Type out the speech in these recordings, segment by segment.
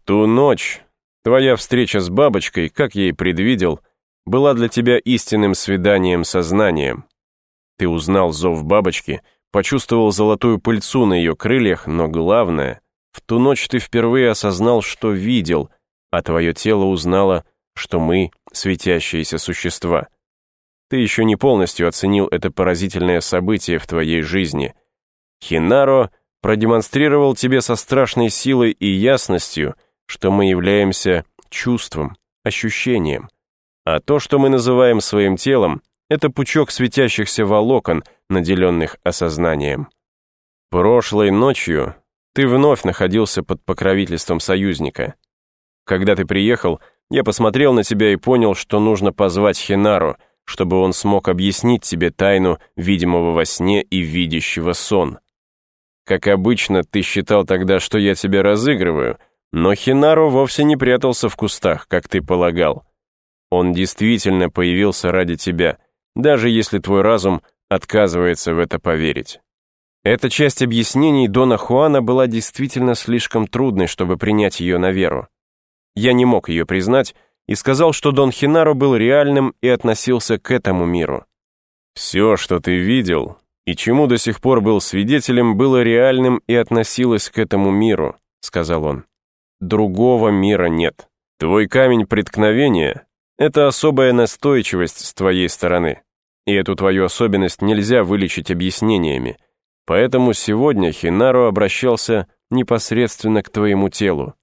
ту ночь твоя встреча с бабочкой, как я и предвидел, была для тебя истинным свиданием сознанием. Ты узнал зов бабочки, почувствовал золотую пыльцу на ее крыльях, но главное, в ту ночь ты впервые осознал, что видел, а твое тело узнало, что мы — светящиеся существа. Ты еще не полностью оценил это поразительное событие в твоей жизни. Хинаро продемонстрировал тебе со страшной силой и ясностью, что мы являемся чувством, ощущением. А то, что мы называем своим телом, это пучок светящихся волокон, наделенных осознанием. Прошлой ночью ты вновь находился под покровительством союзника. Когда ты приехал, я посмотрел на тебя и понял, что нужно позвать Хинару, чтобы он смог объяснить тебе тайну видимого во сне и видящего сон. Как обычно, ты считал тогда, что я тебя разыгрываю, но Хинару вовсе не прятался в кустах, как ты полагал. Он действительно появился ради тебя, даже если твой разум отказывается в это поверить. Эта часть объяснений Дона Хуана была действительно слишком трудной, чтобы принять ее на веру. Я не мог ее признать и сказал, что Дон Хинару был реальным и относился к этому миру. Все, что ты видел и чему до сих пор был свидетелем, было реальным и относилось к этому миру, сказал он. Другого мира нет. Твой камень преткновения — это особая настойчивость с твоей стороны, и эту твою особенность нельзя вылечить объяснениями, поэтому сегодня Хинару обращался непосредственно к твоему телу.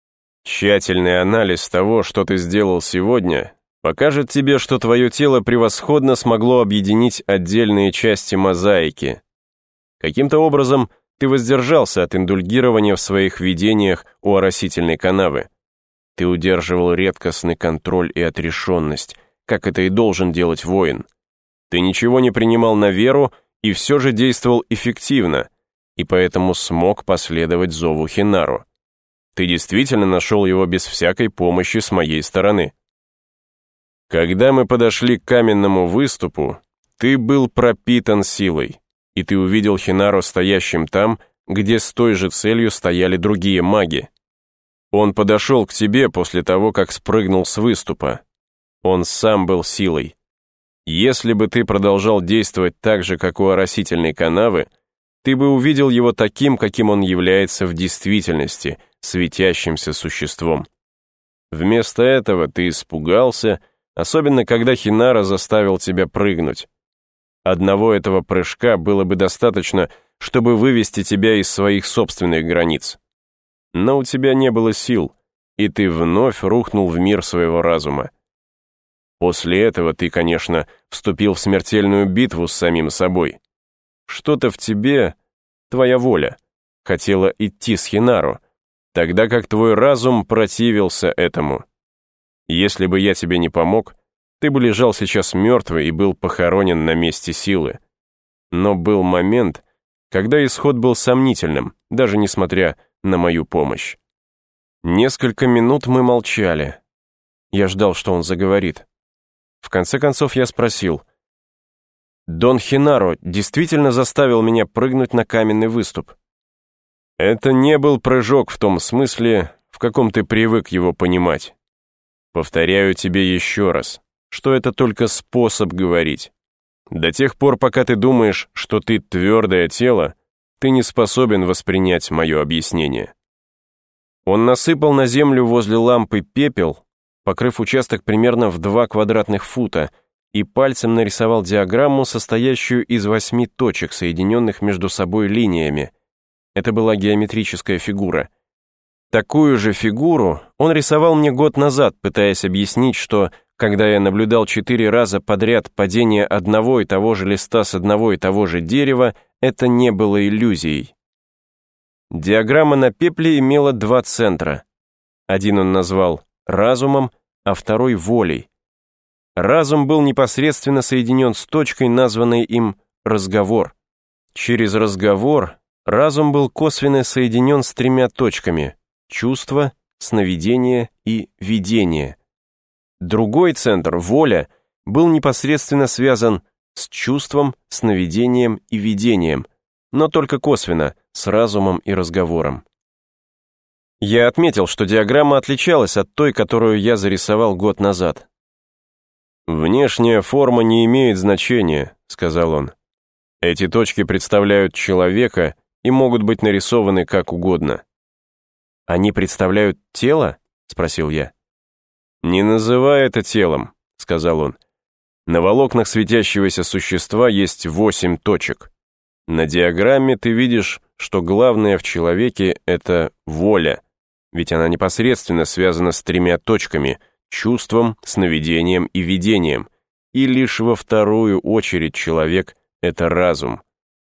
Тщательный анализ того, что ты сделал сегодня, покажет тебе, что твое тело превосходно смогло объединить отдельные части мозаики. Каким-то образом ты воздержался от индульгирования в своих видениях у оросительной канавы. Ты удерживал редкостный контроль и отрешенность, как это и должен делать воин. Ты ничего не принимал на веру и все же действовал эффективно, и поэтому смог последовать зову Хинару. Ты действительно нашел его без всякой помощи с моей стороны. Когда мы подошли к каменному выступу, ты был пропитан силой, и ты увидел Хинару стоящим там, где с той же целью стояли другие маги. Он подошел к тебе после того, как спрыгнул с выступа. Он сам был силой. Если бы ты продолжал действовать так же, как у оросительной канавы, ты бы увидел его таким, каким он является в действительности, светящимся существом. Вместо этого ты испугался, особенно когда Хинара заставил тебя прыгнуть. Одного этого прыжка было бы достаточно, чтобы вывести тебя из своих собственных границ. Но у тебя не было сил, и ты вновь рухнул в мир своего разума. После этого ты, конечно, вступил в смертельную битву с самим собой. Что-то в тебе, твоя воля, хотела идти с Хинару, тогда как твой разум противился этому. Если бы я тебе не помог, ты бы лежал сейчас мертвый и был похоронен на месте силы. Но был момент, когда исход был сомнительным, даже несмотря на мою помощь. Несколько минут мы молчали. Я ждал, что он заговорит. В конце концов я спросил: «Дон Хинару действительно заставил меня прыгнуть на каменный выступ?» «Это не был прыжок в том смысле, в каком ты привык его понимать. Повторяю тебе еще раз, что это только способ говорить. До тех пор, пока ты думаешь, что ты твердое тело, ты не способен воспринять мое объяснение». Он насыпал на землю возле лампы пепел, покрыв участок примерно в 2 квадратных фута, и пальцем нарисовал диаграмму, состоящую из 8 точек, соединенных между собой линиями. Это была геометрическая фигура. Такую же фигуру он рисовал мне год назад, пытаясь объяснить, что, когда я наблюдал 4 раза подряд падение одного и того же листа с одного и того же дерева, это не было иллюзией. Диаграмма на пепле имела 2 центра. Один он назвал разумом, а второй волей. Разум был непосредственно соединен с точкой, названной им разговор. Через разговор разум был косвенно соединен с 3 точками: чувство, сновидение и видение. Другой центр, воля, был непосредственно связан с чувством, сновидением и видением, но только косвенно, с разумом и разговором. Я отметил, что диаграмма отличалась от той, которую я зарисовал год назад. «Внешняя форма не имеет значения», — сказал он. «Эти точки представляют человека и могут быть нарисованы как угодно». «Они представляют тело?» — спросил я. «Не называй это телом», — сказал он. «На волокнах светящегося существа есть 8 точек. На диаграмме ты видишь, что главное в человеке — это воля, ведь она непосредственно связана с 3 точками — чувством, сновидением и видением, и лишь во вторую очередь человек — это разум.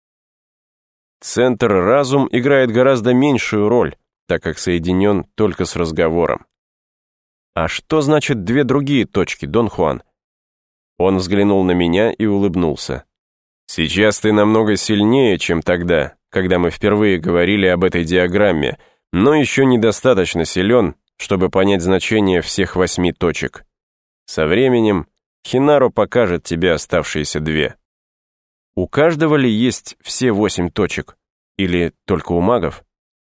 Центр разум играет гораздо меньшую роль, так как соединен только с разговором. А что значит 2 другие точки, Дон Хуан? Он взглянул на меня и улыбнулся. Сейчас ты намного сильнее, чем тогда, когда мы впервые говорили об этой диаграмме, но еще недостаточно силен, чтобы понять значение всех 8 точек. Со временем Хинару покажет тебе оставшиеся 2. У каждого ли есть все 8 точек? Или только у магов?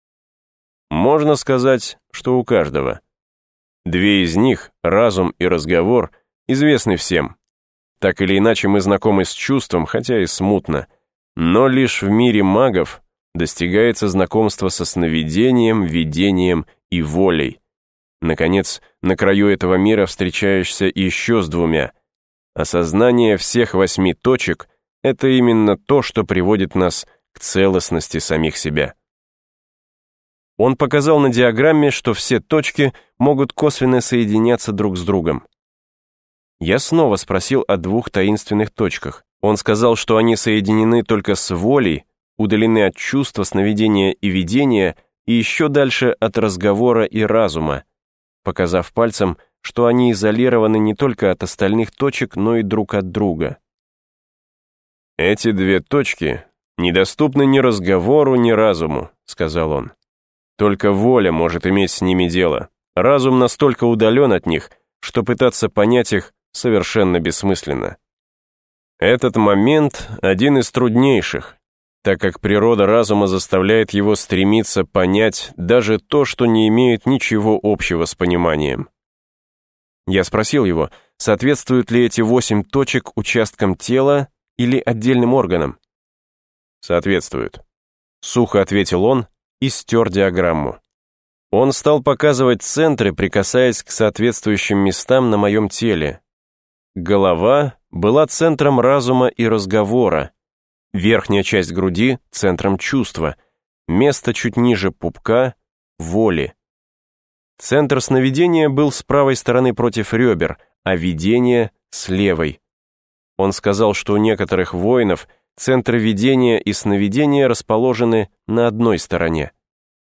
Можно сказать, что у каждого. 2 из них, разум и разговор, известны всем. Так или иначе мы знакомы с чувством, хотя и смутно. Но лишь в мире магов достигается знакомство со сновидением, видением и волей. Наконец, на краю этого мира встречаешься еще с 2. Осознание всех 8 точек — это именно то, что приводит нас к целостности самих себя. Он показал на диаграмме, что все точки могут косвенно соединяться друг с другом. Я снова спросил о 2 таинственных точках. Он сказал, что они соединены только с волей, удалены от чувства, сновидения и видения и еще дальше от разговора и разума, показав пальцем, что они изолированы не только от остальных точек, но и друг от друга. «Эти 2 точки недоступны ни разговору, ни разуму», — сказал он. «Только воля может иметь с ними дело. Разум настолько удален от них, что пытаться понять их совершенно бессмысленно. Этот момент один из труднейших, так как природа разума заставляет его стремиться понять даже то, что не имеет ничего общего с пониманием». Я спросил его, соответствуют ли эти 8 точек участкам тела или отдельным органам. «Соответствуют», — сухо ответил он и стер диаграмму. Он стал показывать центры, прикасаясь к соответствующим местам на моем теле. Голова была центром разума и разговора, верхняя часть груди — центром чувства, место чуть ниже пупка — воли. Центр сновидения был с правой стороны против ребер, а видение — с левой. Он сказал, что у некоторых воинов центры видения и сновидения расположены на одной стороне.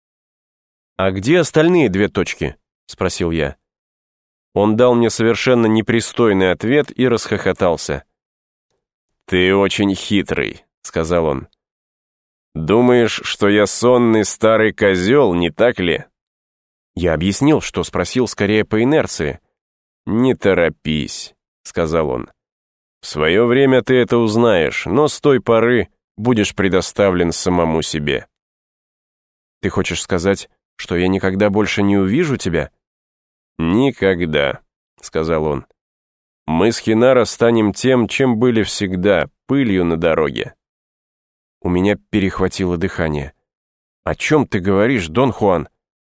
«А где остальные 2 точки?» — спросил я. Он дал мне совершенно непристойный ответ и расхохотался. «Ты очень хитрый», — сказал он. «Думаешь, что я сонный старый козел, не так ли?» Я объяснил, что спросил скорее по инерции. «Не торопись», — сказал он. «В свое время ты это узнаешь, но с той поры будешь предоставлен самому себе». «Ты хочешь сказать, что я никогда больше не увижу тебя?» «Никогда», — сказал он. «Мы с Хинаро станем тем, чем были всегда, пылью на дороге». У меня перехватило дыхание. «О чем ты говоришь, Дон Хуан?»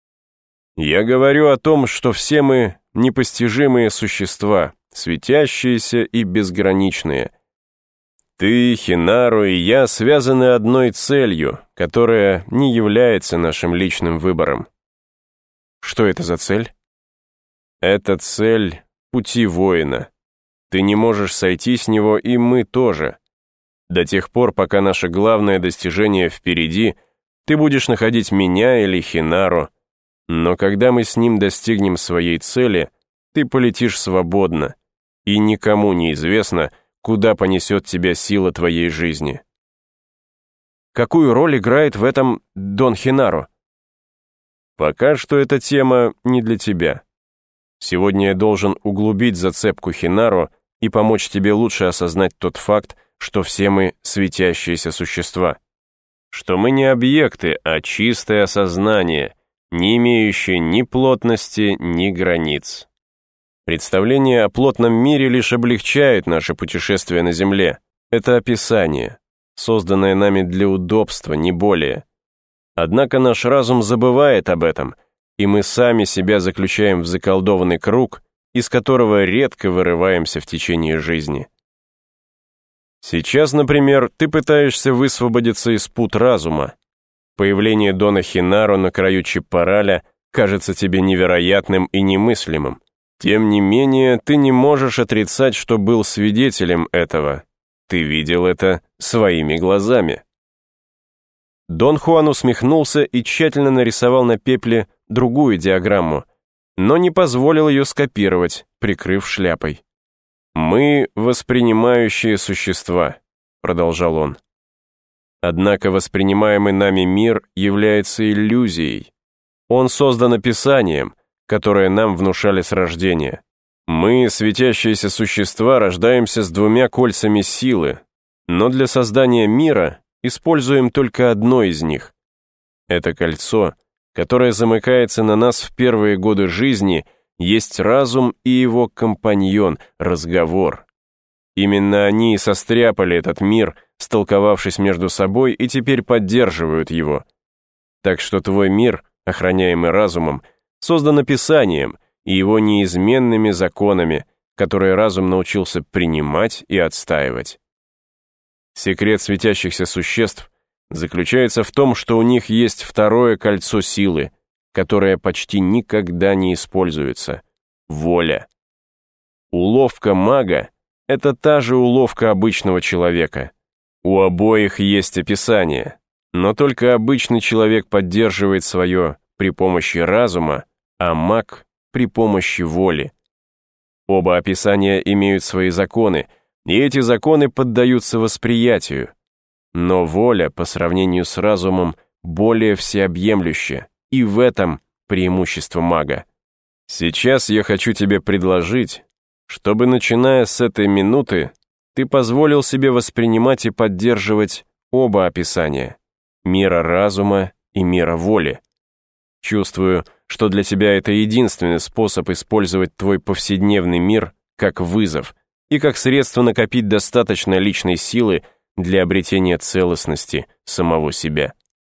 «Я говорю о том, что все мы непостижимые существа, светящиеся и безграничные. Ты, Хинару и я связаны одной целью, которая не является нашим личным выбором». «Что это за цель?» «Это цель пути воина. Ты не можешь сойти с него, и мы тоже. До тех пор, пока наше главное достижение впереди, ты будешь находить меня или Хинару. Но когда мы с ним достигнем своей цели, ты полетишь свободно, и никому не известно, куда понесет тебя сила твоей жизни». «Какую роль играет в этом Дон Хинару?» «Пока что эта тема не для тебя. Сегодня я должен углубить зацепку Хинару и помочь тебе лучше осознать тот факт, что все мы светящиеся существа. Что мы не объекты, а чистое осознание, не имеющее ни плотности, ни границ. Представление о плотном мире лишь облегчает наше путешествие на Земле. Это описание, созданное нами для удобства, не более. Однако наш разум забывает об этом, и мы сами себя заключаем в заколдованный круг, из которого редко вырываемся в течение жизни. Сейчас, например, ты пытаешься высвободиться из пут разума. Появление Дона Хинару на краю Чаппараля кажется тебе невероятным и немыслимым. Тем не менее, ты не можешь отрицать, что был свидетелем этого. Ты видел это своими глазами. Дон Хуан усмехнулся и тщательно нарисовал на пепле другую диаграмму, но не позволил ее скопировать, прикрыв шляпой. «Мы — воспринимающие существа», — продолжал он. Однако воспринимаемый нами мир является иллюзией. Он создан описанием, которое нам внушали с рождения. Мы, светящиеся существа, рождаемся с двумя кольцами силы, но для создания мира используем только одно из них. Это кольцо, которое замыкается на нас в первые годы жизни, есть разум и его компаньон, разговор. Именно они и состряпали этот мир, столковавшись между собой, и теперь поддерживают его. Так что твой мир, охраняемый разумом, создан описанием и его неизменными законами, которые разум научился принимать и отстаивать. Секрет светящихся существ заключается в том, что у них есть второе кольцо силы, которое почти никогда не используется — воля. Уловка мага — это та же уловка обычного человека. У обоих есть описание, но только обычный человек поддерживает свое при помощи разума, а маг — при помощи воли. Оба описания имеют свои законы, и эти законы поддаются восприятию. Но воля, по сравнению с разумом, более всеобъемлюща, и в этом преимущество мага. Сейчас я хочу тебе предложить, чтобы, начиная с этой минуты, ты позволил себе воспринимать и поддерживать оба описания — мира разума и мира воли. Чувствую, что для тебя это единственный способ использовать твой повседневный мир как вызов и как средство накопить достаточно личной силы для обретения целостности самого себя.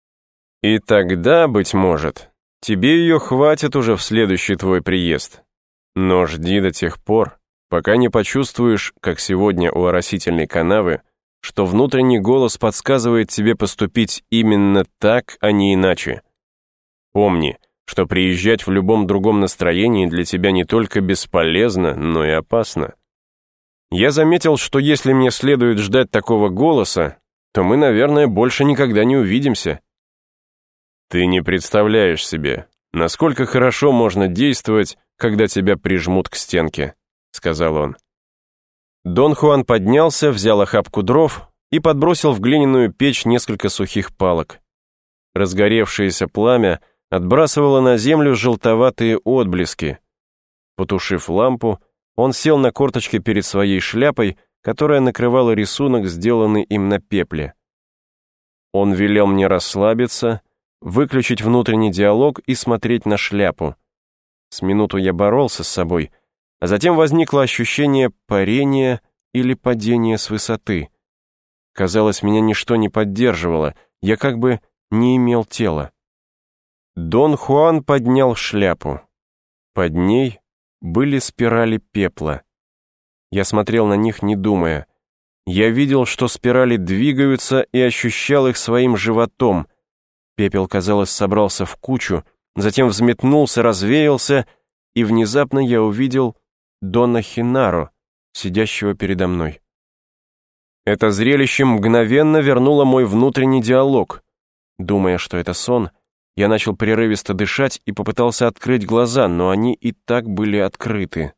И тогда, быть может, тебе ее хватит уже в следующий твой приезд. Но жди до тех пор, пока не почувствуешь, как сегодня у оросительной канавы, что внутренний голос подсказывает тебе поступить именно так, а не иначе. Помни, что приезжать в любом другом настроении для тебя не только бесполезно, но и опасно. Я заметил, что если мне следует ждать такого голоса, то мы, наверное, больше никогда не увидимся. Ты не представляешь себе, насколько хорошо можно действовать, когда тебя прижмут к стенке, сказал он. Дон Хуан поднялся, взял охапку дров и подбросил в глиняную печь несколько сухих палок. Разгоревшееся пламя отбрасывало на землю желтоватые отблески. Потушив лампу, он сел на корточки перед своей шляпой, которая накрывала рисунок, сделанный им на пепле. Он велел мне расслабиться, выключить внутренний диалог и смотреть на шляпу. С минуту я боролся с собой, а затем возникло ощущение парения или падения с высоты. Казалось, меня ничто не поддерживало, я как бы не имел тела. Дон Хуан поднял шляпу. Под ней были спирали пепла. Я смотрел на них, не думая. Я видел, что спирали двигаются, и ощущал их своим животом. Пепел, казалось, собрался в кучу, затем взметнулся, развеялся, и внезапно я увидел Дона Хинару, сидящего передо мной. Это зрелище мгновенно вернуло мой внутренний диалог. Думая, что это сон, я начал прерывисто дышать и попытался открыть глаза, но они и так были открыты.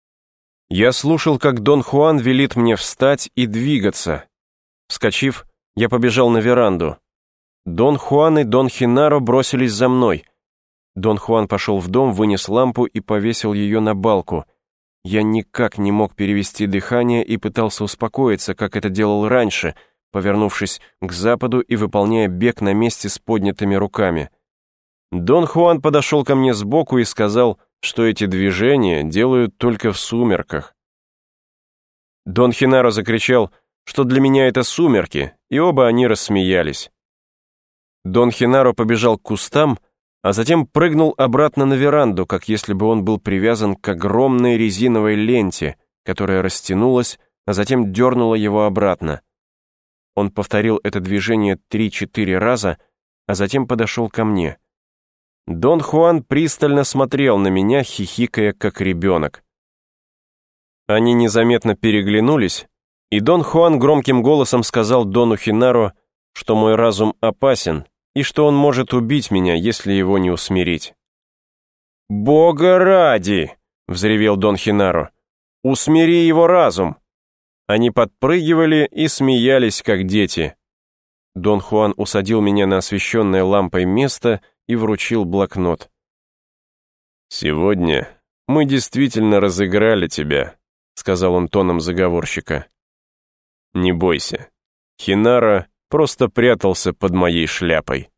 Я слушал, как Дон Хуан велит мне встать и двигаться. Вскочив, я побежал на веранду. Дон Хуан и Дон Хинаро бросились за мной. Дон Хуан пошел в дом, вынес лампу и повесил ее на балку. Я никак не мог перевести дыхание и пытался успокоиться, как это делал раньше, повернувшись к западу и выполняя бег на месте с поднятыми руками. Дон Хуан подошел ко мне сбоку и сказал, что эти движения делают только в сумерках. Дон Хенаро закричал, что для меня это сумерки, и оба они рассмеялись. Дон Хенаро побежал к кустам, а затем прыгнул обратно на веранду, как если бы он был привязан к огромной резиновой ленте, которая растянулась, а затем дернула его обратно. Он повторил это движение 3-4 раза, а затем подошел ко мне. Дон Хуан пристально смотрел на меня, хихикая, как ребенок. Они незаметно переглянулись, и Дон Хуан громким голосом сказал Дону Хенаро, что мой разум опасен и что он может убить меня, если его не усмирить. «Бога ради!» — взревел Дон Хенаро. «Усмири его разум!» Они подпрыгивали и смеялись, как дети. Дон Хуан усадил меня на освещенное лампой место и вручил блокнот. «Сегодня мы действительно разыграли тебя», — сказал он тоном заговорщика. «Не бойся, Хенаро просто прятался под моей шляпой».